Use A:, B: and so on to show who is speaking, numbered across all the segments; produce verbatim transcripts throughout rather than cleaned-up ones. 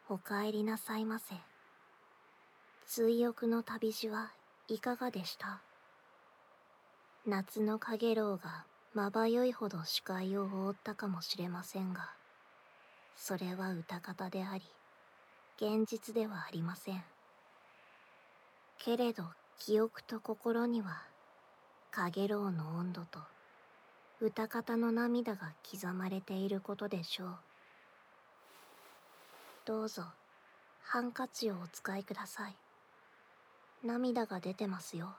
A: お帰りなさいませ。追憶の旅路はいかがでした？夏のかげろうがまばゆいほど視界を覆ったかもしれませんが、それは歌方であり、現実ではありません。けれど記憶と心には、かげろうの温度と歌方の涙が刻まれていることでしょう。どうぞ、ハンカチをお使いください。涙が出てますよ。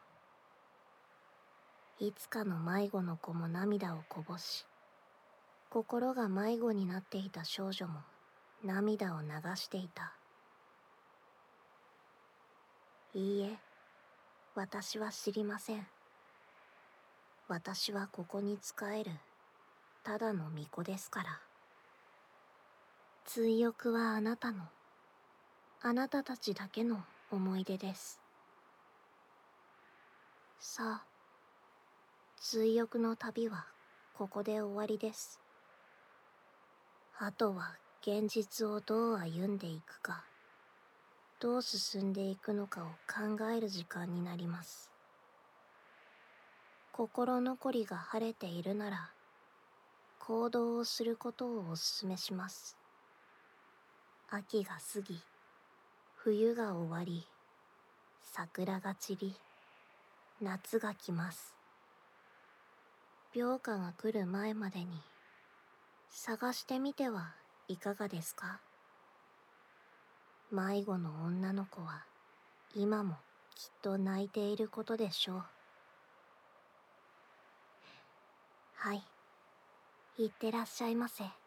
A: いつかの迷子の子も涙をこぼし、心が迷子になっていた少女も涙を流していた。いいえ、私は知りません。私はここに仕える、ただの巫女ですから。追憶はあなたの、あなたたちだけの思い出です。さあ、追憶の旅はここで終わりです。あとは現実をどう歩んでいくか、どう進んでいくのかを考える時間になります。心残りが晴れているなら、行動をすることをお勧めします。秋が過ぎ、冬が終わり、桜が散り、夏が来ます。病花が来る前までに、探してみてはいかがですか？迷子の女の子は、今もきっと泣いていることでしょう。はい、いってらっしゃいませ。